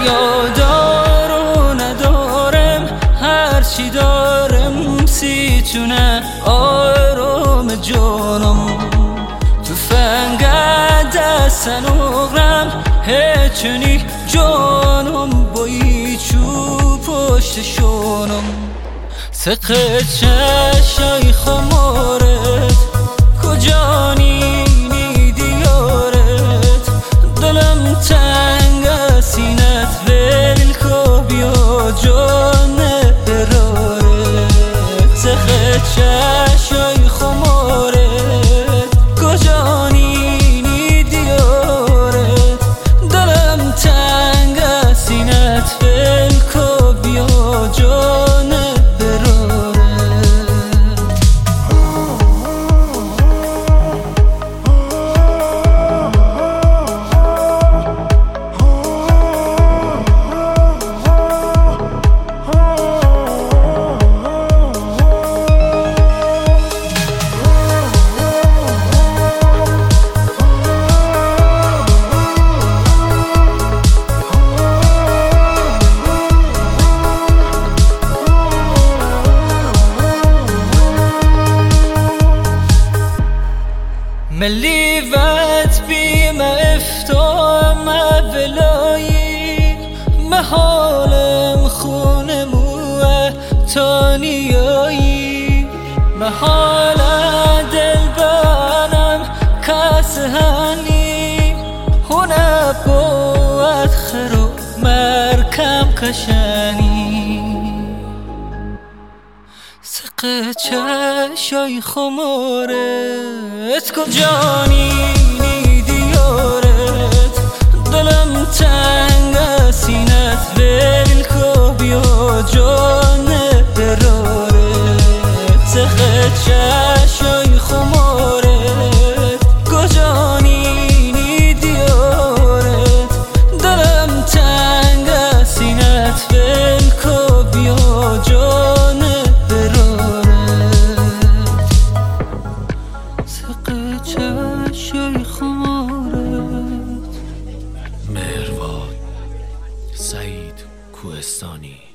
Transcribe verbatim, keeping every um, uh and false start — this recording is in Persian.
یادار و ندارم هرچی دارم سیتونه آرام جانم تو فنگه دستن اغرم هچنی جانم بایی چو پشت شونم سقه چشای خمارت کجا نینی دیارت دلم تنگ سینت ویل کو بیا جان برارت سقه چشای خمارت کجا نینی دیارت دلم تنگ سینت ویل کو بیا جان ملیوت بیم افتام ولایی محالم خونه موه تانیایی محال دل بانم کس هنی هونه بود خرو مرکم کشنی سقه چشای خمارت کجا نینی دیارت دلم تنگ سینت ویل کو بیا جان برارت سقه چشای خمارت کجا نینی دیارت دلم تنگ سینت ویل کو بیا جان چشای خمارت. مهرواد سعید کوهستانی.